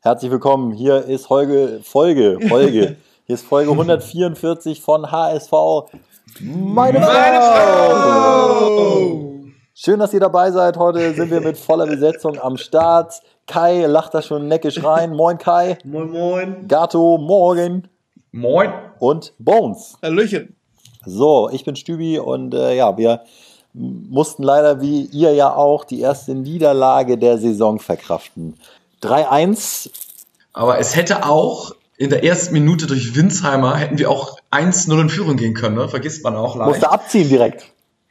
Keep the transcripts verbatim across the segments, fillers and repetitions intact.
Herzlich willkommen. Hier ist Folge, Folge, Folge. Hier ist Folge hundertvierundvierzig von H S V. Meine, Meine Frau! Schön, dass ihr dabei seid. Heute sind wir mit voller Besetzung am Start. Kai lacht da schon neckisch rein. Moin Kai. Moin moin. Gato, morgen. Moin. Und Bones. Hallöchen. So, ich bin Stübi und äh, ja, wir mussten leider, wie ihr ja auch, die erste Niederlage der Saison verkraften. drei eins. Aber es hätte auch in der ersten Minute durch Winsheimer hätten wir auch eins null in Führung gehen können, ne? Vergisst man auch leicht. Musste abziehen direkt.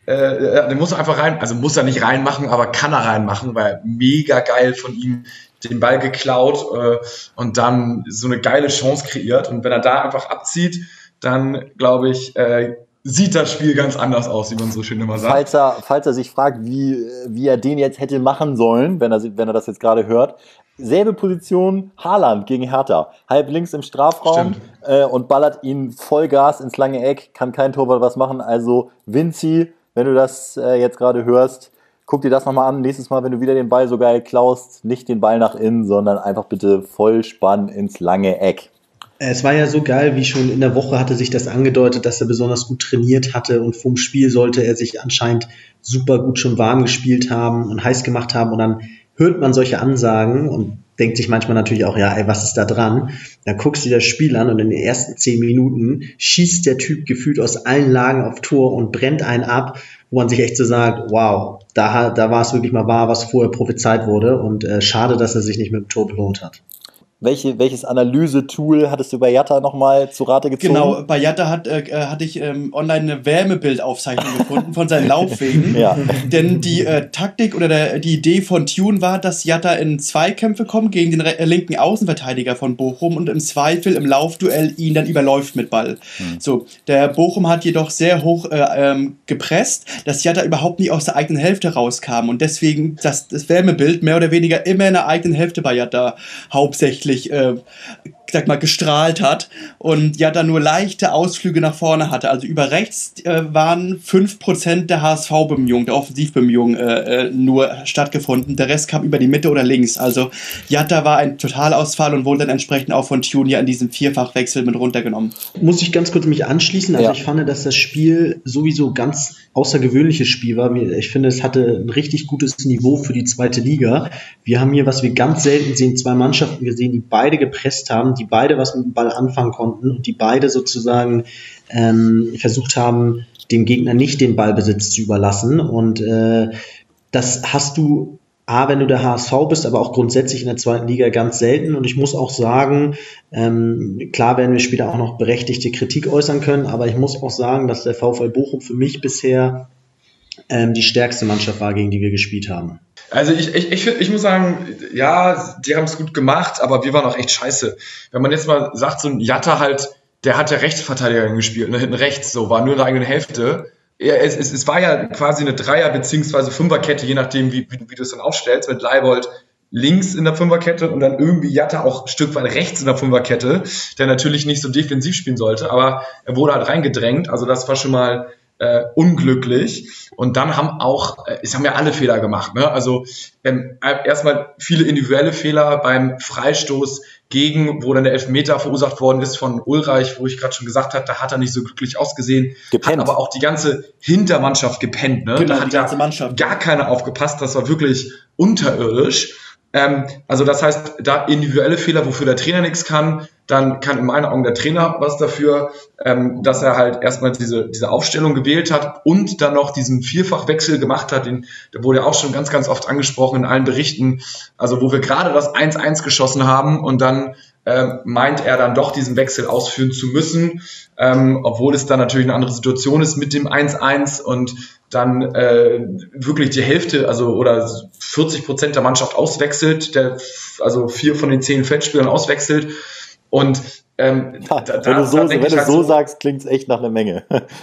Äh, den muss er einfach rein, also muss er nicht reinmachen, aber kann er reinmachen, weil mega geil von ihm den Ball geklaut äh, und dann so eine geile Chance kreiert. Und wenn er da einfach abzieht, dann glaube ich, äh, sieht das Spiel ganz anders aus, wie man so schön immer sagt. Falls er, falls er sich fragt, wie, wie er den jetzt hätte machen sollen, wenn er, wenn er das jetzt gerade hört, selbe Position, Haaland gegen Hertha, halb links im Strafraum äh, und ballert ihn Vollgas ins lange Eck, kann kein Torwart was machen, also Vinci, wenn du das äh, jetzt gerade hörst, guck dir das nochmal an, nächstes Mal, wenn du wieder den Ball so geil klaust, nicht den Ball nach innen, sondern einfach bitte Vollspann ins lange Eck. Es war ja so geil, wie schon in der Woche hatte sich das angedeutet, dass er besonders gut trainiert hatte und vom Spiel sollte er sich anscheinend super gut schon warm gespielt haben und heiß gemacht haben und dann hört man solche Ansagen und denkt sich manchmal natürlich auch, ja, ey, was ist da dran? Dann guckst du dir das Spiel an und in den ersten zehn Minuten schießt der Typ gefühlt aus allen Lagen auf Tor und brennt einen ab, wo man sich echt so sagt, wow, da, da war es wirklich mal wahr, was vorher prophezeit wurde und äh, schade, dass er sich nicht mit dem Tor belohnt hat. Welche, welches Analyse-Tool hattest du bei Jatta nochmal zu Rate gezogen? Genau, bei Jatta hat, äh, hatte ich ähm, online eine Wärmebildaufzeichnung gefunden von seinen Laufwegen. Ja. Denn die äh, Taktik oder der, die Idee von Tune war, dass Jatta in Zweikämpfe kommt gegen den re- linken Außenverteidiger von Bochum und im Zweifel im Laufduell ihn dann überläuft mit Ball. Hm. So, der Bochum hat jedoch sehr hoch äh, ähm, gepresst, dass Jatta überhaupt nicht aus der eigenen Hälfte rauskam und deswegen das, das Wärmebild mehr oder weniger immer in der eigenen Hälfte bei Jatta hauptsächlich Äh, sag mal, gestrahlt hat und ja dann nur leichte Ausflüge nach vorne hatte. Also über rechts äh, waren fünf Prozent der H S V-Bemühungen, der Offensivbemühungen äh, nur stattgefunden. Der Rest kam über die Mitte oder links. Also Jatta war ein Totalausfall und wurde dann entsprechend auch von Tune ja in diesem Vierfachwechsel mit runtergenommen. Muss ich ganz kurz mich anschließen. Also ja. Ich fand, dass das Spiel sowieso ganz außergewöhnliches Spiel war. Ich finde, es hatte ein richtig gutes Niveau für die zweite Liga. Wir haben hier, was wir ganz selten sehen, zwei Mannschaften gesehen, die beide gepresst haben, die beide was mit dem Ball anfangen konnten und die beide sozusagen ähm, versucht haben, dem Gegner nicht den Ballbesitz zu überlassen. Und äh, das hast du, A, wenn du der H S V bist, aber auch grundsätzlich in der zweiten Liga ganz selten. Und ich muss auch sagen, ähm, klar werden wir später auch noch berechtigte Kritik äußern können, aber ich muss auch sagen, dass der VfL Bochum für mich bisher ähm, die stärkste Mannschaft war, gegen die wir gespielt haben. Also ich, ich, ich, ich muss sagen, ja, die haben es gut gemacht, aber wir waren auch echt scheiße. Wenn man jetzt mal sagt, so ein Jatta halt, der hat ja Rechtsverteidiger gespielt, ne, hinten rechts, so, war nur in der eigenen Hälfte. Ja, es, es, es war ja quasi eine Dreier- bzw. Fünferkette, je nachdem, wie, wie, wie du es dann aufstellst, mit Leibold links in der Fünferkette und dann irgendwie Jatta auch ein Stück weit rechts in der Fünferkette, der natürlich nicht so defensiv spielen sollte, aber er wurde halt reingedrängt, also das war schon mal Äh, unglücklich und dann haben auch, äh, es haben ja alle Fehler gemacht, ne? Also ähm, erstmal viele individuelle Fehler beim Freistoß gegen, wo dann der Elfmeter verursacht worden ist von Ulreich, wo ich gerade schon gesagt habe, da hat er nicht so glücklich ausgesehen, gepennt. Hat aber auch die ganze Hintermannschaft gepennt, ne? Genau, da hat ja gar keiner aufgepasst, das war wirklich unterirdisch. Ähm, also das heißt, da individuelle Fehler, wofür der Trainer nichts kann, dann kann in meinen Augen der Trainer was dafür, ähm, dass er halt erstmal diese diese Aufstellung gewählt hat und dann noch diesen Vierfachwechsel gemacht hat, den, der wurde ja auch schon ganz, ganz oft angesprochen in allen Berichten, also wo wir gerade das eins eins geschossen haben und dann ähm, meint er dann doch diesen Wechsel ausführen zu müssen, ähm, obwohl es dann natürlich eine andere Situation ist mit dem eins eins und dann äh, wirklich die Hälfte, also oder vierzig Prozent der Mannschaft auswechselt, der also vier von den zehn Feldspielern auswechselt. Und ähm, ja, da, wenn du so, wenn du halt so sagst, klingt es echt nach einer Menge.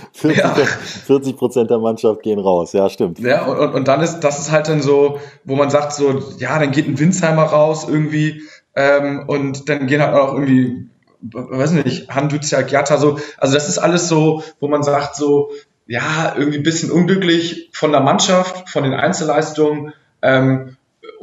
vierzig Prozent ja. der Mannschaft gehen raus, ja, stimmt. Ja, und, und dann ist, das ist halt dann so, wo man sagt so, ja, dann geht ein Winsheimer raus irgendwie ähm, und dann gehen halt auch irgendwie, weiß nicht, Handüziak, Jatta, so, also das ist alles so, wo man sagt so, ja, irgendwie ein bisschen unglücklich von der Mannschaft, von den Einzelleistungen ähm,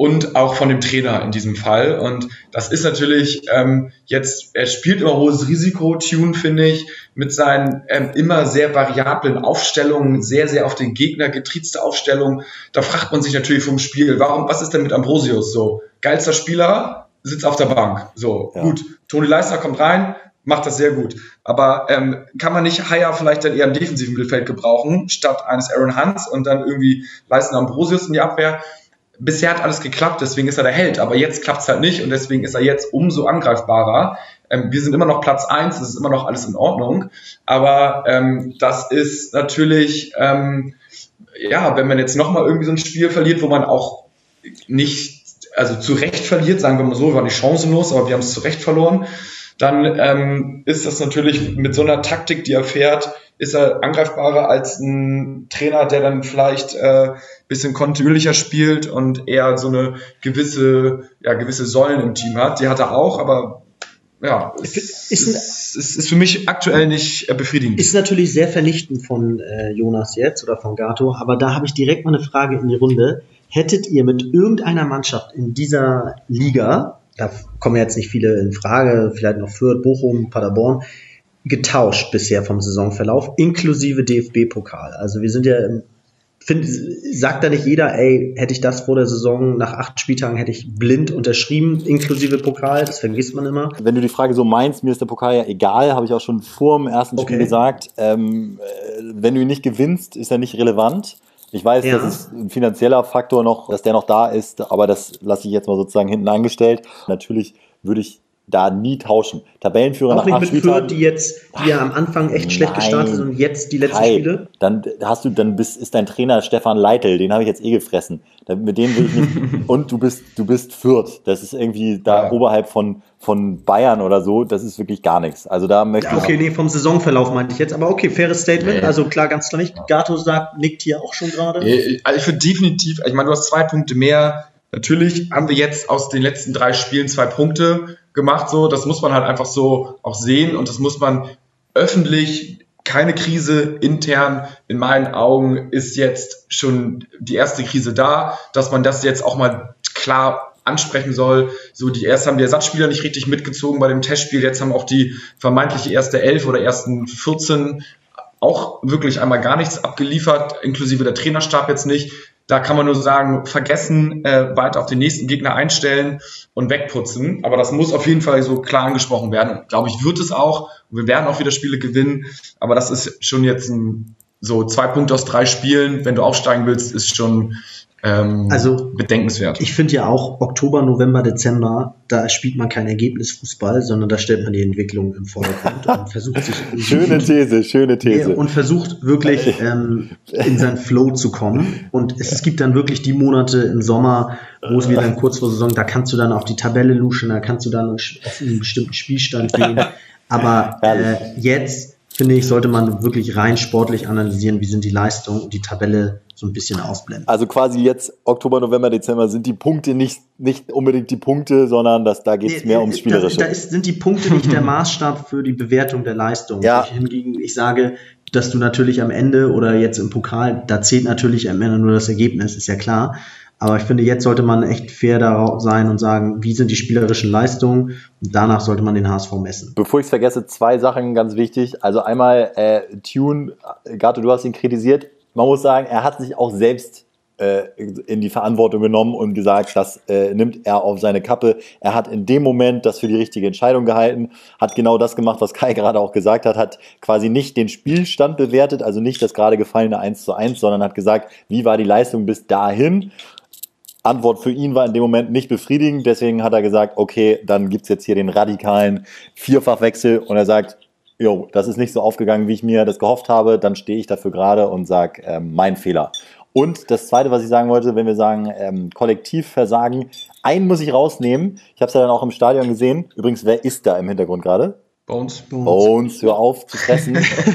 und auch von dem Trainer in diesem Fall. Und das ist natürlich ähm, jetzt, er spielt immer hohes Risiko, Tune, finde ich, mit seinen ähm, immer sehr variablen Aufstellungen, sehr, sehr auf den Gegner getriezte Aufstellungen. Da fragt man sich natürlich vom Spiel, warum, was ist denn mit Ambrosius so? Geilster Spieler, sitzt auf der Bank. So, ja. Gut, Toni Leistner kommt rein, macht das sehr gut. Aber ähm, kann man nicht Haier vielleicht dann eher im defensiven Mittelfeld gebrauchen, statt eines Aaron Hunts und dann irgendwie Leistner Ambrosius in die Abwehr? Bisher hat alles geklappt, deswegen ist er der Held. Aber jetzt klappt es halt nicht und deswegen ist er jetzt umso angreifbarer. Ähm, wir sind immer noch Platz eins, das ist immer noch alles in Ordnung. Aber ähm, das ist natürlich, ähm, ja, wenn man jetzt nochmal irgendwie so ein Spiel verliert, wo man auch nicht, also zu Recht verliert, sagen wir mal so, wir waren nicht chancenlos, aber wir haben es zu Recht verloren, dann ähm, ist das natürlich mit so einer Taktik, die er fährt, ist er angreifbarer als ein Trainer, der dann vielleicht äh, bisschen kontinuierlicher spielt und eher so eine gewisse, ja, gewisse Säulen im Team hat. Die hat er auch, aber ja, es ist, ist, ist, ist für mich aktuell nicht äh, befriedigend. Ist natürlich sehr vernichtend von äh, Jonas jetzt oder von Gato, aber da habe ich direkt mal eine Frage in die Runde. Hättet ihr mit irgendeiner Mannschaft in dieser Liga, da kommen jetzt nicht viele in Frage, vielleicht noch Fürth, Bochum, Paderborn, getauscht bisher vom Saisonverlauf, inklusive D F B-Pokal? Also wir sind ja, find, sagt da nicht jeder, ey, hätte ich das vor der Saison, nach acht Spieltagen hätte ich blind unterschrieben, inklusive Pokal, das vergisst man immer. Wenn du die Frage so meinst, mir ist der Pokal ja egal, habe ich auch schon vor dem ersten Spiel Okay. gesagt, ähm, wenn du ihn nicht gewinnst, ist er nicht relevant. Ich weiß, Ja. das ist ein finanzieller Faktor noch, dass der noch da ist, aber das lasse ich jetzt mal sozusagen hinten angestellt. Natürlich würde ich da nie tauschen. Tabellenführer Auch nach nicht acht mit Spieltagen. Fürth, die jetzt, die ja am Anfang echt schlecht Nein. gestartet sind und jetzt die letzten Kai, Spiele. Dann hast du, dann bist, ist dein Trainer Stefan Leitl, den habe ich jetzt eh gefressen. Da- Mit dem will ich nicht. Und du bist, du bist Fürth. Das ist irgendwie da Ja. oberhalb von, von Bayern oder so. Das ist wirklich gar nichts. Also da möchte Ja, okay, nee, vom Saisonverlauf meinte ich jetzt, aber okay, faires Statement, Nee. also klar, ganz klar nicht. Gato sagt, nickt hier auch schon gerade. Also ich würde definitiv, ich meine, du hast zwei Punkte mehr. Natürlich haben wir jetzt aus den letzten drei Spielen zwei Punkte gemacht, so. Das muss man halt einfach so auch sehen und das muss man öffentlich, keine Krise, intern, in meinen Augen ist jetzt schon die erste Krise da, dass man das jetzt auch mal klar ansprechen soll. So, die erst haben die Ersatzspieler nicht richtig mitgezogen bei dem Testspiel, jetzt haben auch die vermeintliche erste Elf oder ersten vierzehn auch wirklich einmal gar nichts abgeliefert, inklusive der Trainerstab jetzt nicht. Da kann man nur sagen, vergessen, äh, weiter auf den nächsten Gegner einstellen und wegputzen. Aber das muss auf jeden Fall so klar angesprochen werden. Und glaube ich, wird es auch. Und wir werden auch wieder Spiele gewinnen. Aber das ist schon jetzt ein, so zwei Punkte aus drei Spielen. Wenn du aufsteigen willst, ist schon ähm, Also, bedenkenswert. Ich finde ja auch Oktober, November, Dezember, da spielt man kein Ergebnisfußball, sondern da stellt man die Entwicklung im Vordergrund und versucht sich Schöne These, schöne These. und versucht wirklich ähm, in seinen Flow zu kommen. Und es, es gibt dann wirklich die Monate im Sommer, wo es wieder dann kurz vor Saison, da kannst du dann auf die Tabelle luschen, da kannst du dann auf einen bestimmten Spielstand gehen. Aber äh, jetzt, finde ich, sollte man wirklich rein sportlich analysieren, wie sind die Leistungen und die Tabelle so ein bisschen ausblenden. Also quasi jetzt Oktober, November, Dezember sind die Punkte nicht, nicht unbedingt die Punkte, sondern das, da geht es mehr ums Spielerische. Da, da ist, sind die Punkte nicht der Maßstab für die Bewertung der Leistung. Ja. Ich, hingegen, ich sage, dass du natürlich am Ende oder jetzt im Pokal, da zählt natürlich am Ende nur das Ergebnis, ist ja klar. Aber ich finde, jetzt sollte man echt fair darauf sein und sagen, wie sind die spielerischen Leistungen? Und danach sollte man den H S V messen. Bevor ich es vergesse, zwei Sachen ganz wichtig. Also einmal, äh, Tune, Gato, du hast ihn kritisiert. Man muss sagen, er hat sich auch selbst äh, in die Verantwortung genommen und gesagt, das äh, nimmt er auf seine Kappe. Er hat in dem Moment das für die richtige Entscheidung gehalten, hat genau das gemacht, was Kai gerade auch gesagt hat, hat quasi nicht den Spielstand bewertet, also nicht das gerade gefallene eins zu eins, sondern hat gesagt, wie war die Leistung bis dahin? Antwort für ihn war in dem Moment nicht befriedigend, deswegen hat er gesagt, okay, dann gibt's jetzt hier den radikalen Vierfachwechsel und er sagt, jo, das ist nicht so aufgegangen, wie ich mir das gehofft habe, dann stehe ich dafür gerade und sage, ähm, mein Fehler. Und das Zweite, was ich sagen wollte, wenn wir sagen, ähm, Kollektivversagen, einen muss ich rausnehmen, ich habe es ja dann auch im Stadion gesehen, übrigens, wer ist da im Hintergrund gerade? Bones. Bones, hör auf zu fressen.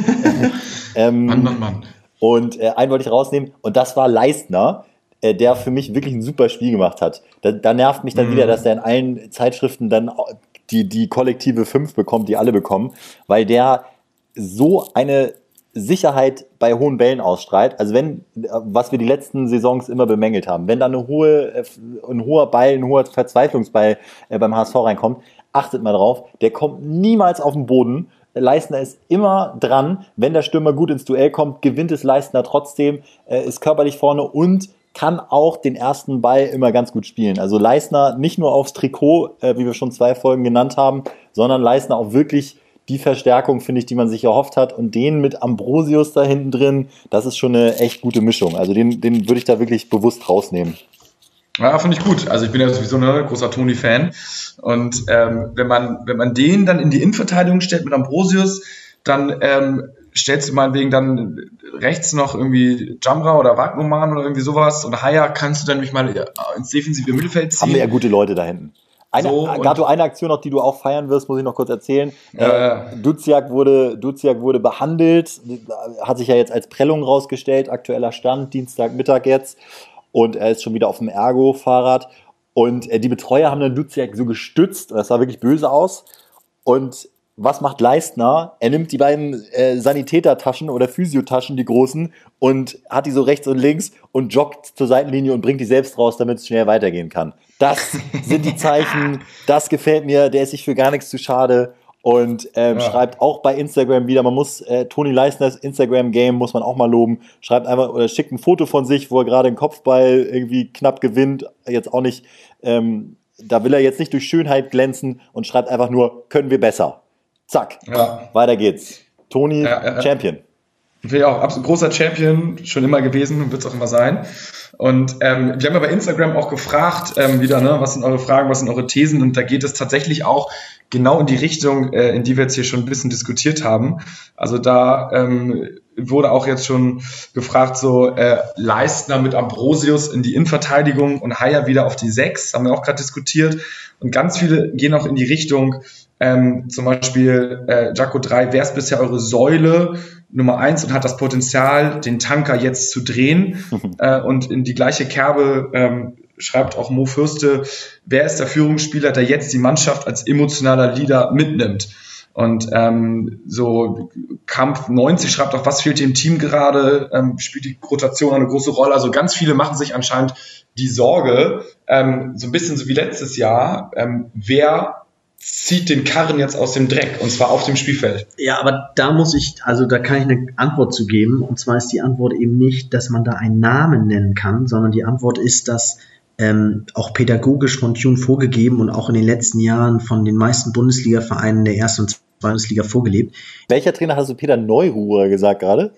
ähm, Mann, Mann, Mann. Und äh, einen wollte ich rausnehmen und das war Leistner, äh, der für mich wirklich ein super Spiel gemacht hat. Da, da nervt mich dann Mhm. wieder, dass der in allen Zeitschriften dann die, die kollektive fünf bekommt, die alle bekommen, weil der so eine Sicherheit bei hohen Bällen ausstrahlt. Also wenn, was wir die letzten Saisons immer bemängelt haben, wenn da eine hohe, ein hoher Ball, ein hoher Verzweiflungsball beim H S V reinkommt, achtet mal drauf, der kommt niemals auf den Boden. Leistner ist immer dran. Wenn der Stürmer gut ins Duell kommt, gewinnt es Leistner trotzdem, ist körperlich vorne und kann auch den ersten Ball immer ganz gut spielen. Also Leistner nicht nur aufs Trikot, wie wir schon zwei Folgen genannt haben, sondern Leistner auch wirklich die Verstärkung, finde ich, die man sich erhofft hat. Und den mit Ambrosius da hinten drin, das ist schon eine echt gute Mischung. Also den, den würde ich da wirklich bewusst rausnehmen. Ja, finde ich gut. Also ich bin ja sowieso ein großer Toni-Fan. Und ähm, wenn man wenn man den dann in die Innenverteidigung stellt mit Ambrosius, dann ähm, stellst du meinetwegen dann rechts noch irgendwie Jamra oder Wagnumann oder irgendwie sowas. Und Haya kannst du dann nämlich mal ins defensive Mittelfeld ziehen. Haben wir ja gute Leute da hinten. Eine, so, Gato, eine Aktion noch, die du auch feiern wirst, muss ich noch kurz erzählen. Ja, äh, Duziak wurde, Duziak wurde behandelt, hat sich ja jetzt als Prellung rausgestellt, aktueller Stand, Dienstagmittag jetzt. Und er ist schon wieder auf dem Ergo-Fahrrad. Und äh, die Betreuer haben dann Duziak so gestützt, das sah wirklich böse aus. Und was macht Leistner? Er nimmt die beiden äh, Sanitätertaschen oder Physiotaschen, die großen, und hat die so rechts und links und joggt zur Seitenlinie und bringt die selbst raus, damit es schnell weitergehen kann. Das sind die Zeichen, das gefällt mir, der ist sich für gar nichts zu schade und ähm, ja. schreibt auch bei Instagram wieder, man muss, äh, Toni Leistners Instagram-Game muss man auch mal loben, schreibt einfach oder schickt ein Foto von sich, wo er gerade einen Kopfball irgendwie knapp gewinnt, jetzt auch nicht, ähm, da will er jetzt nicht durch Schönheit glänzen und schreibt einfach nur, können wir besser. Zack, ja. Weiter geht's. Toni, ja, ja, Champion. Finde ich auch, absolut großer Champion, schon immer gewesen und wird es auch immer sein. Und ähm, wir haben ja bei Instagram auch gefragt, ähm, wieder, ne, was sind eure Fragen, was sind eure Thesen? Und da geht es tatsächlich auch genau in die Richtung, äh, in die wir jetzt hier schon ein bisschen diskutiert haben. Also da ähm, wurde auch jetzt schon gefragt, so äh, Leistner mit Ambrosius in die Innenverteidigung und Haya wieder auf die Sechs, haben wir auch gerade diskutiert. Und ganz viele gehen auch in die Richtung, ähm, zum Beispiel äh, Jaco drei, wer ist bisher eure Säule Nummer eins und hat das Potenzial, den Tanker jetzt zu drehen? äh, und in die gleiche Kerbe ähm, schreibt auch Mo Fürste, wer ist der Führungsspieler, der jetzt die Mannschaft als emotionaler Leader mitnimmt? Und ähm, so Kampf neunzig schreibt auch, was fehlt dem Team gerade, ähm, spielt die Rotation eine große Rolle. Also ganz viele machen sich anscheinend die Sorge, ähm, so ein bisschen so wie letztes Jahr, ähm, wer zieht den Karren jetzt aus dem Dreck, und zwar auf dem Spielfeld. Ja, aber da muss ich, also da kann ich eine Antwort zu geben, und zwar ist die Antwort eben nicht, dass man da einen Namen nennen kann, sondern die Antwort ist, dass ähm, auch pädagogisch von Thun vorgegeben und auch in den letzten Jahren von den meisten Bundesliga-Vereinen der ersten und zweiten Bundesliga vorgelebt. Welcher Trainer hast du, Peter Neururer, gesagt gerade?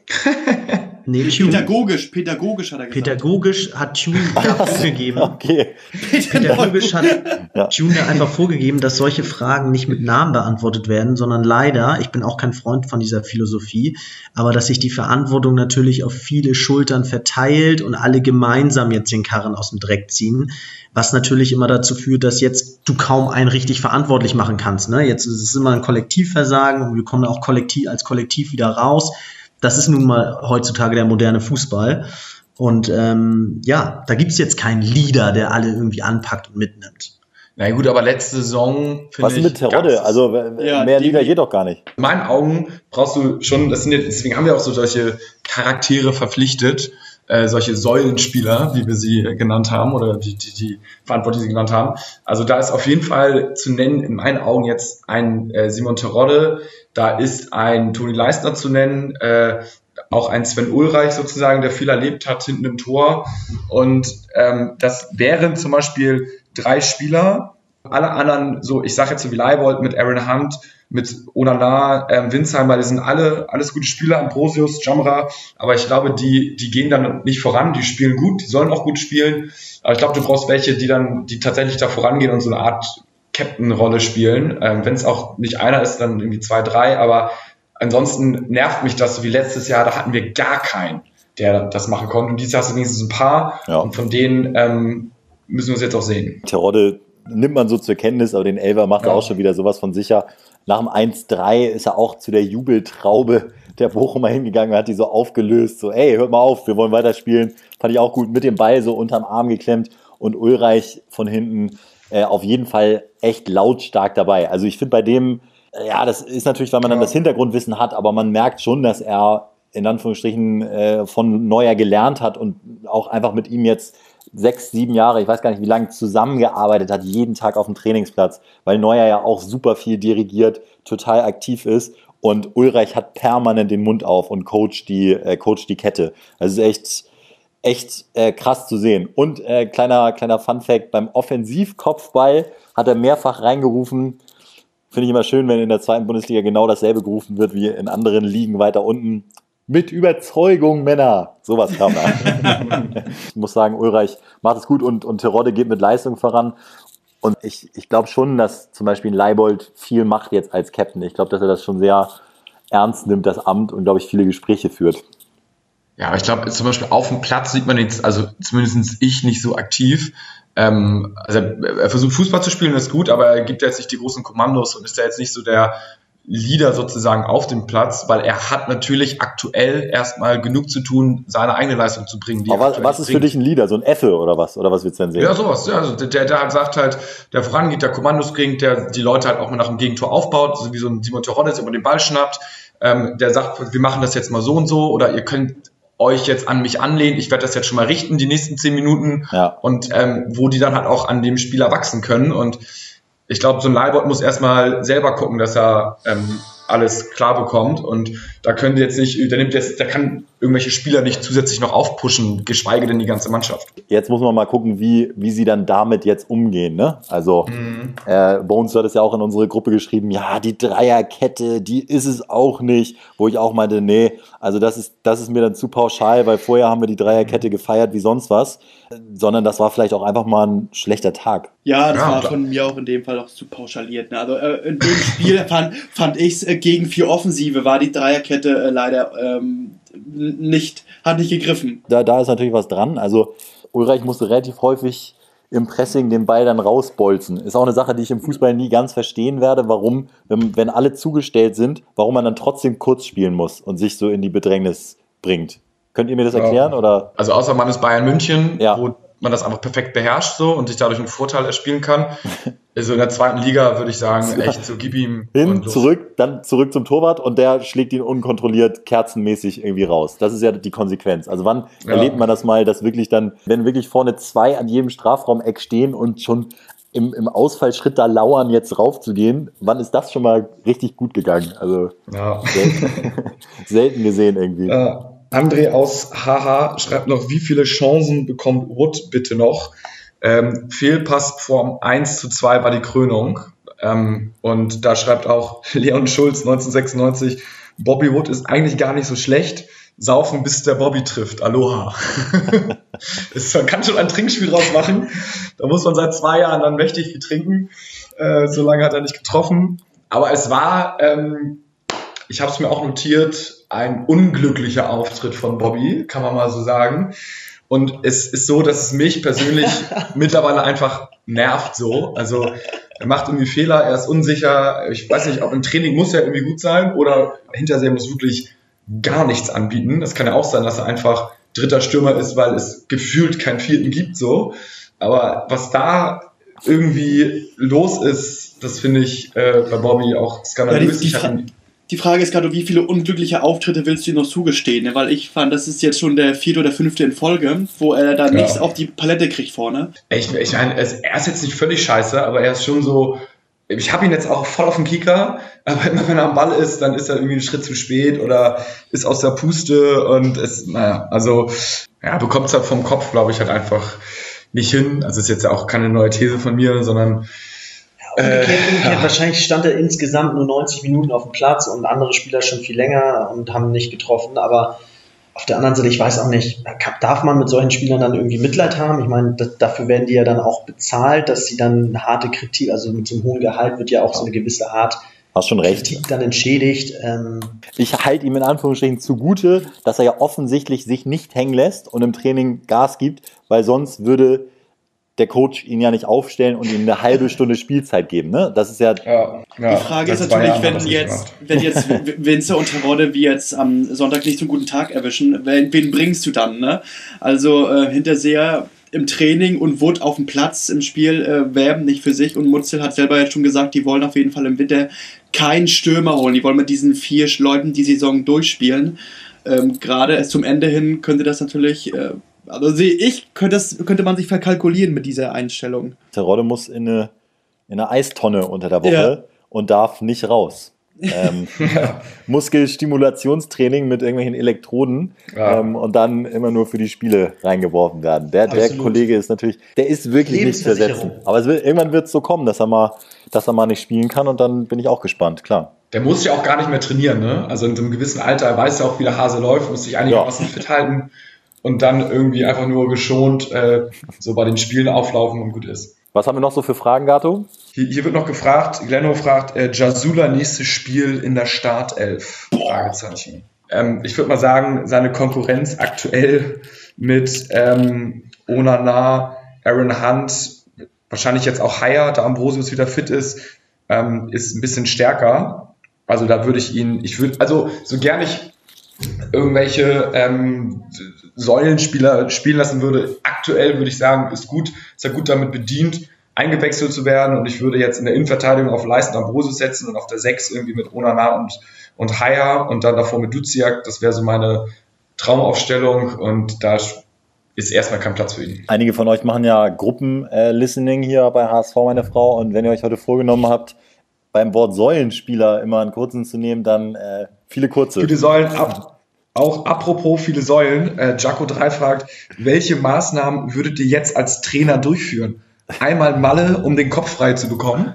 Nee, pädagogisch, pädagogisch hat er gesagt. Pädagogisch hat Thun da vorgegeben. Okay. Pädagogisch hat ja. Thun da einfach vorgegeben, dass solche Fragen nicht mit Namen beantwortet werden, sondern leider, ich bin auch kein Freund von dieser Philosophie, aber dass sich die Verantwortung natürlich auf viele Schultern verteilt und alle gemeinsam jetzt den Karren aus dem Dreck ziehen, was natürlich immer dazu führt, dass jetzt du kaum einen richtig verantwortlich machen kannst. Ne? Jetzt ist es immer ein Kollektivversagen und wir kommen auch kollektiv als Kollektiv wieder raus. Das ist nun mal heutzutage der moderne Fußball. Und ähm, ja, da gibt's jetzt keinen Leader, der alle irgendwie anpackt und mitnimmt. Na gut, aber letzte Saison finde ich... Was ist mit Terodde? Also ja, mehr Leader geht doch gar nicht. In meinen Augen brauchst du schon, das sind jetzt, deswegen haben wir auch so solche Charaktere verpflichtet, äh, solche Säulenspieler, wie wir sie äh, genannt haben, oder die, die, die Verantwortlichen sie genannt haben. Also da ist auf jeden Fall zu nennen, in meinen Augen jetzt ein äh, Simon Terodde, da ist ein Toni Leistner zu nennen, äh, auch ein Sven Ulreich sozusagen, der viel erlebt hat hinten im Tor. Und ähm, das wären zum Beispiel drei Spieler. Alle anderen, so ich sage jetzt so wie Leibold mit Aaron Hunt, mit Onana, ähm, Winsheimer, die sind alle alles gute Spieler, Ambrosius, Jamra, aber ich glaube, die die gehen dann nicht voran, die spielen gut, die sollen auch gut spielen, aber ich glaube, du brauchst welche, die dann, die tatsächlich da vorangehen und so eine Art Captain-Rolle spielen. Ähm, wenn es auch nicht einer ist, dann irgendwie zwei, drei, aber ansonsten nervt mich das so wie letztes Jahr, da hatten wir gar keinen, der das machen konnte. Und dieses Jahr hast du wenigstens ein paar, ja. Und von denen ähm, müssen wir es jetzt auch sehen. Terodde nimmt man so zur Kenntnis, aber den Elfer macht ja. er auch schon wieder sowas von sicher. Nach dem eins drei ist er auch zu der Jubeltraube der Bochumer hingegangen und hat die so aufgelöst, so ey, hört mal auf, wir wollen weiterspielen. Fand ich auch gut, mit dem Ball so unterm Arm geklemmt und Ulreich von hinten äh, auf jeden Fall echt lautstark dabei. Also ich finde bei dem, ja, das ist natürlich, weil man dann das Hintergrundwissen hat, aber man merkt schon, dass er in Anführungsstrichen äh, von Neuer gelernt hat und auch einfach mit ihm jetzt sechs, sieben Jahre, ich weiß gar nicht wie lange, zusammengearbeitet hat, jeden Tag auf dem Trainingsplatz, weil Neuer ja auch super viel dirigiert, total aktiv ist und Ulreich hat permanent den Mund auf und coacht die, äh, coacht die Kette. Also es ist echt, echt äh, krass zu sehen. Und äh, kleiner, kleiner Funfact, beim Offensivkopfball hat er mehrfach reingerufen. Finde ich immer schön, wenn in der zweiten Bundesliga genau dasselbe gerufen wird wie in anderen Ligen weiter unten. Mit Überzeugung, Männer. Sowas kam da. Ich muss sagen, Ulreich macht es gut und, und Terodde geht mit Leistung voran. Und ich, ich glaube schon, dass zum Beispiel ein Leibold viel macht jetzt als Captain. Ich glaube, dass er das schon sehr ernst nimmt, das Amt, und, glaube ich, viele Gespräche führt. Ja, aber ich glaube, zum Beispiel auf dem Platz sieht man jetzt, also zumindest ich, nicht so aktiv. Ähm, also er versucht Fußball zu spielen, das ist gut, aber er gibt jetzt nicht die großen Kommandos und ist ja jetzt nicht so der Leader sozusagen auf dem Platz, weil er hat natürlich aktuell erstmal genug zu tun, seine eigene Leistung zu bringen. Die aber was, was ist bringt. Für dich ein Leader? So ein Effe oder was? Oder was willst du denn sehen? Ja, sowas. Ja, also der, der halt sagt halt, der vorangeht, der Kommandos bringt, der die Leute halt auch mal nach dem Gegentor aufbaut, so wie so ein Simon Terodde jetzt immer den Ball schnappt. Ähm, der sagt, wir machen das jetzt mal so und so, oder ihr könnt euch jetzt an mich anlehnen, ich werde das jetzt schon mal richten, die nächsten zehn Minuten, ja. Und ähm, wo die dann halt auch an dem Spieler wachsen können. Und ich glaube, so ein Leibold muss erstmal selber gucken, dass er ähm, alles klar bekommt, und da können die jetzt nicht, der nimmt jetzt, der kann irgendwelche Spieler nicht zusätzlich noch aufpushen, geschweige denn die ganze Mannschaft. Jetzt muss man mal gucken, wie, wie sie dann damit jetzt umgehen, ne? Also, mhm. äh, Bones hat es ja auch in unsere Gruppe geschrieben, ja, die Dreierkette, die ist es auch nicht, wo ich auch meinte, nee, also das ist, das ist mir dann zu pauschal, weil vorher haben wir die Dreierkette gefeiert wie sonst was, sondern das war vielleicht auch einfach mal ein schlechter Tag. Ja, das ja, war klar. Von mir auch in dem Fall auch zu pauschaliert. Ne? Also äh, in dem Spiel fand, fand ich es äh, gegen vier Offensive war die Dreierkette äh, leider ähm, nicht, hat nicht gegriffen. Da, da ist natürlich was dran. Also Ulreich musste relativ häufig im Pressing den Ball dann rausbolzen. Ist auch eine Sache, die ich im Fußball nie ganz verstehen werde, warum, wenn, wenn alle zugestellt sind, warum man dann trotzdem kurz spielen muss und sich so in die Bedrängnis bringt. Könnt ihr mir das erklären? Ja. Oder? Also außer man ist Bayern München, ja. wo man das einfach perfekt beherrscht so und sich dadurch einen Vorteil erspielen kann. Also in der zweiten Liga würde ich sagen, echt so, gib ihm hin, zurück, dann zurück zum Torwart und der schlägt ihn unkontrolliert kerzenmäßig irgendwie raus. Das ist ja die Konsequenz. Also wann ja. erlebt man das mal, dass wirklich dann, wenn wirklich vorne zwei an jedem Strafraumeck stehen und schon im, im Ausfallschritt da lauern, jetzt raufzugehen, wann ist das schon mal richtig gut gegangen? Also ja. selten, selten gesehen irgendwie. Ja. André aus Haha schreibt noch, wie viele Chancen bekommt Wood bitte noch? Ähm, Fehlpassform eins zu zwei war die Krönung. Ähm, und da schreibt auch Leon Schulz neunzehnhundertsechsundneunzig, Bobby Wood ist eigentlich gar nicht so schlecht. Saufen, bis der Bobby trifft. Aloha. Das, man kann schon ein Trinkspiel draus machen. Da muss man seit zwei Jahren dann mächtig viel trinken. Äh, so lange hat er nicht getroffen. Aber es war, ähm, ich habe es mir auch notiert, ein unglücklicher Auftritt von Bobby, kann man mal so sagen. Und es ist so, dass es mich persönlich mittlerweile einfach nervt so. Also er macht irgendwie Fehler, er ist unsicher. Ich weiß nicht, ob im Training muss er irgendwie gut sein oder hinterher muss wirklich gar nichts anbieten. Es kann ja auch sein, dass er einfach dritter Stürmer ist, weil es gefühlt keinen vierten gibt so. Aber was da irgendwie los ist, das finde ich äh, bei Bobby auch skandalös. Ja, die, die, die Frage ist gerade, wie viele unglückliche Auftritte willst du ihm noch zugestehen? Ne? Weil ich fand, das ist jetzt schon der vierte oder fünfte in Folge, wo er da ja. nichts auf die Palette kriegt vorne. Ich, ich meine, er ist jetzt nicht völlig scheiße, aber er ist schon so, ich habe ihn jetzt auch voll auf dem Kicker, aber immer wenn er am Ball ist, dann ist er irgendwie einen Schritt zu spät oder ist aus der Puste und es, naja, also ja, bekommt es halt vom Kopf, glaube ich, halt einfach nicht hin. Also ist jetzt ja auch keine neue These von mir, sondern Umgekehrt, umgekehrt. Ja. Wahrscheinlich stand er insgesamt nur neunzig Minuten auf dem Platz und andere Spieler schon viel länger und haben nicht getroffen. Aber auf der anderen Seite, ich weiß auch nicht, darf man mit solchen Spielern dann irgendwie Mitleid haben? Ich meine, das, dafür werden die ja dann auch bezahlt, dass sie dann harte Kritik, also mit so einem hohen Gehalt wird ja auch so eine gewisse Art Hast schon recht. Kritik dann entschädigt. Ähm ich halte ihm in Anführungsstrichen zugute, dass er ja offensichtlich sich nicht hängen lässt und im Training Gas gibt, weil sonst würde der Coach ihn ja nicht aufstellen und ihm eine halbe Stunde Spielzeit geben, ne? Das ist ja... ja, ja die Frage ist natürlich, wenn jetzt, wenn jetzt Winzer und Terodde wie jetzt am Sonntag nicht so einen guten Tag erwischen, wen, wen bringst du dann, ne? Also äh, Hinterseher im Training und Wood auf dem Platz im Spiel äh, werben nicht für sich und Mutzel hat selber jetzt schon gesagt, die wollen auf jeden Fall im Winter keinen Stürmer holen, die wollen mit diesen vier Leuten die Saison durchspielen. ähm, gerade zum Ende hin könnte das natürlich, äh, also sehe ich, könnte, das, könnte man sich verkalkulieren mit dieser Einstellung. Terodde muss in eine, in eine Eistonne unter der Woche Ja. und darf nicht raus. ähm, Muskelstimulationstraining mit irgendwelchen Elektroden Ja. ähm, und dann immer nur für die Spiele reingeworfen werden. Der, der Absolut. Kollege ist natürlich, der ist wirklich nicht zu ersetzen. Lebensversicherung. Aber es wird, irgendwann wird es so kommen, dass er mal, dass er mal nicht spielen kann und dann bin ich auch gespannt, klar. Der muss ja auch gar nicht mehr trainieren, ne? Also in einem gewissen Alter, er weiß ja auch, wie der Hase läuft, muss sich einigermaßen Ja. fit halten und dann irgendwie einfach nur geschont äh, so bei den Spielen auflaufen und gut ist. Was haben wir noch so für Fragen, Gato? Hier, hier wird noch gefragt, Glenno fragt, äh, Jasula nächstes Spiel in der Startelf? Fragezeichen. Ähm, ich würde mal sagen, seine Konkurrenz aktuell mit ähm, Onana, Aaron Hunt, wahrscheinlich jetzt auch Haier, da Ambrosius wieder fit ist, ähm, ist ein bisschen stärker. Also da würde ich ihn, ich würde, also so gern ich irgendwelche ähm, Säulenspieler spielen lassen würde, aktuell würde ich sagen, ist gut, ist er gut damit bedient, eingewechselt zu werden und ich würde jetzt in der Innenverteidigung auf Leisten Ambrosius setzen und auf der sechs irgendwie mit Onana und, und Haier und dann davor mit Duziak, das wäre so meine Traumaufstellung und da ist erstmal kein Platz für ihn. Einige von euch machen ja Gruppen-Listening hier bei H S V, meine Frau, und wenn ihr euch heute vorgenommen habt, beim Wort Säulenspieler immer einen kurzen zu nehmen, dann äh, viele kurze. Viele Säulen, ab, auch apropos viele Säulen, äh, Jaco drei fragt, welche Maßnahmen würdet ihr jetzt als Trainer durchführen? Einmal Malle, um den Kopf frei zu bekommen.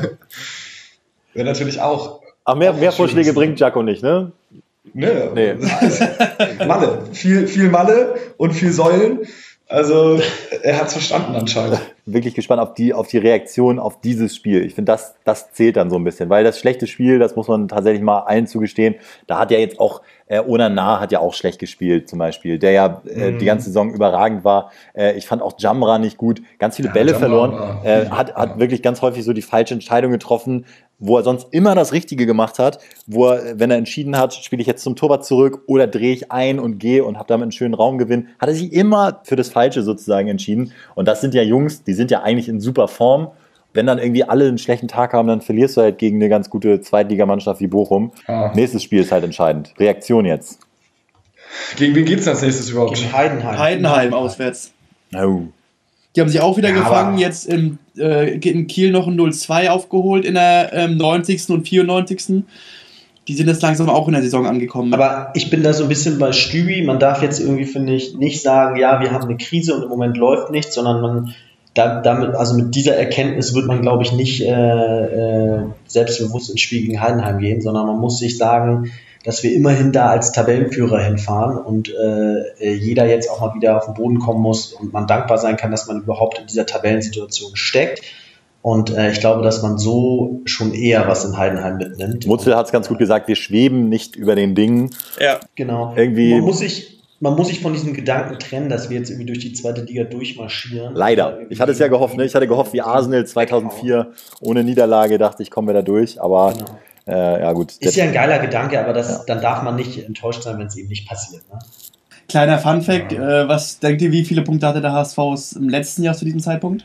Wäre natürlich auch... Ach, mehr, auch mehr was Vorschläge Schönes. bringt Jaco nicht, ne? Ne, Nee. Malle, viel, viel Malle und viel Säulen. Also er hat es verstanden anscheinend. Wirklich gespannt auf die, auf die Reaktion auf dieses Spiel. Ich finde, das, das zählt dann so ein bisschen, weil das schlechte Spiel, das muss man tatsächlich mal allen zugestehen, da hat ja jetzt auch, äh, Onana hat ja auch schlecht gespielt zum Beispiel, der ja äh, Mhm. die ganze Saison überragend war. Äh, ich fand auch Jamra nicht gut, ganz viele Ja, Bälle Jamra verloren, war- äh, hat, hat wirklich ganz häufig so die falsche Entscheidung getroffen, wo er sonst immer das Richtige gemacht hat, wo er, wenn er entschieden hat, spiele ich jetzt zum Torwart zurück oder drehe ich ein und gehe und habe damit einen schönen Raumgewinn, hat er sich immer für das Falsche sozusagen entschieden. Und das sind ja Jungs, die sind ja eigentlich in super Form. Wenn dann irgendwie alle einen schlechten Tag haben, dann verlierst du halt gegen eine ganz gute Zweitligamannschaft wie Bochum. Ja. Nächstes Spiel ist halt entscheidend. Reaktion jetzt. Gegen wen geht's denn als nächstes überhaupt? Gegen Heidenheim. Heidenheim auswärts. Oh. Die haben sich auch wieder Ja, gefangen, aber- jetzt in, äh, in Kiel noch ein null zwei aufgeholt in der ähm, neunzigsten und vierundneunzigsten Die sind jetzt langsam auch in der Saison angekommen. Aber ich bin da so ein bisschen bei Stübi. Man darf jetzt irgendwie, finde ich, nicht sagen, ja, wir haben eine Krise und im Moment läuft nichts, sondern man da, damit, also mit dieser Erkenntnis wird man, glaube ich, nicht äh, äh, selbstbewusst ins Spiel gegen Heidenheim gehen, sondern man muss sich sagen, dass wir immerhin da als Tabellenführer hinfahren und äh, jeder jetzt auch mal wieder auf den Boden kommen muss und man dankbar sein kann, dass man überhaupt in dieser Tabellensituation steckt. Und äh, ich glaube, dass man so schon eher was in Heidenheim mitnimmt. Mutzel hat es ganz gut gesagt, wir schweben nicht über den Dingen. ja. Genau. Irgendwie- Man muss sich, man muss sich von diesem Gedanken trennen, dass wir jetzt irgendwie durch die zweite Liga durchmarschieren. Leider. Ich hatte es ja gehofft, ne? Ich hatte gehofft, wie Arsenal zweitausendvier ohne Niederlage, dachte ich, kommen wir da durch. Aber Genau. äh, ja gut. Ist ja ein geiler Gedanke, aber das, dann darf man nicht enttäuscht sein, wenn es eben nicht passiert. Ne? Kleiner Funfact, äh, was denkt ihr, wie viele Punkte hatte der H S V im letzten Jahr zu diesem Zeitpunkt?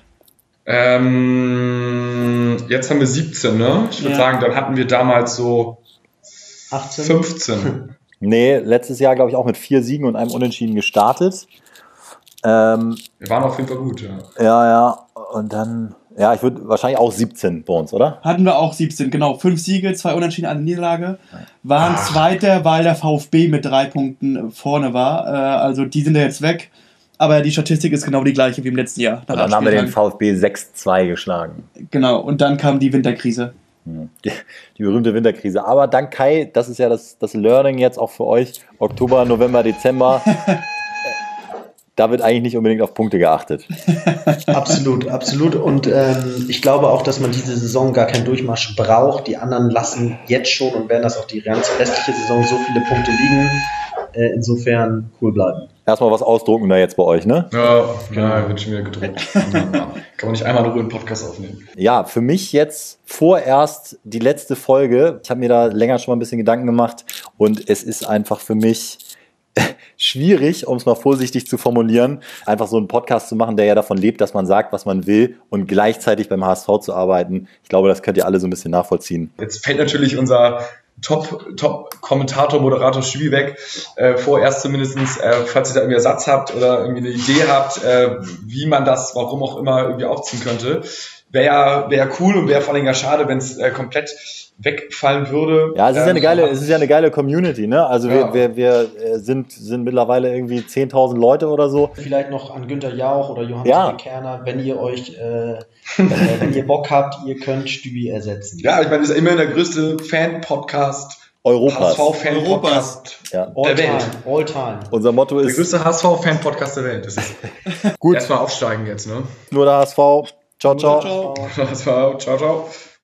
Ähm, jetzt haben wir siebzehn, ne? Ich würde Ja. sagen, dann hatten wir damals so achtzehn? fünfzehn. Nee, letztes Jahr, glaube ich, auch mit vier Siegen und einem Unentschieden gestartet. Ähm, Wir waren auf jeden Fall gut, ja. ja, ja. Und dann, ja, ich würde wahrscheinlich auch siebzehn bei uns, oder? Hatten wir auch siebzehn, genau. Fünf Siege, zwei Unentschieden, eine Niederlage. Waren Ach. Zweiter, weil der VfB mit drei Punkten vorne war. Äh, also die sind ja jetzt weg. Aber die Statistik ist genau die gleiche wie im letzten Jahr. nach Und dann haben wir den Abspieltagen. VfB sechs zwei geschlagen. Genau, und dann kam die Winterkrise. Die, die berühmte Winterkrise. Aber dank Kai, das ist ja das, das Learning jetzt auch für euch, Oktober, November, Dezember, da wird eigentlich nicht unbedingt auf Punkte geachtet. Absolut, absolut. Und ähm, ich glaube auch, dass man diese Saison gar keinen Durchmarsch braucht. Die anderen lassen jetzt schon und werden das auch die ganze restliche Saison so viele Punkte liegen. Äh, insofern cool bleiben. Erstmal was ausdrucken da jetzt bei euch, ne? Ja, ja, wird schon wieder gedruckt. Kann man nicht einmal in Ruhe einen Podcast aufnehmen. Ja, für mich jetzt vorerst die letzte Folge. Ich habe mir da länger schon mal ein bisschen Gedanken gemacht und es ist einfach für mich schwierig, um es mal vorsichtig zu formulieren, einfach so einen Podcast zu machen, der ja davon lebt, dass man sagt, was man will und gleichzeitig beim H S V zu arbeiten. Ich glaube, das könnt ihr alle so ein bisschen nachvollziehen. Jetzt fällt natürlich unser Top, Top-Kommentator, Moderator Stübi weg. Äh, vorerst zumindestens, äh, falls ihr da irgendwie Ersatz habt oder irgendwie eine Idee habt, äh, wie man das, warum auch immer, irgendwie aufziehen könnte. Wäre ja, wär cool und wäre vor allem ja schade, wenn es äh, komplett wegfallen würde. Ja, es ist ähm, ja eine geile, es ist ja eine geile Community, ne? Also ja. wir, wir, wir sind, sind mittlerweile irgendwie zehntausend Leute oder so. Vielleicht noch an Günther Jauch oder Johannes Ja. Kerner, wenn ihr euch, äh, äh, wenn ihr Bock habt, ihr könnt Stübi ersetzen. Ja, ich meine, das ist immerhin der größte Fan-Podcast, Europas. H S V-Fan-Podcast Ja. All der time, Welt. all time. Unser Motto Der ist größte H S V-Fan-Podcast der Welt. Das ist gut, erstmal aufsteigen jetzt, ne? nur der H S V. Ciao, ciao. Ciao. H S V, ciao, ciao.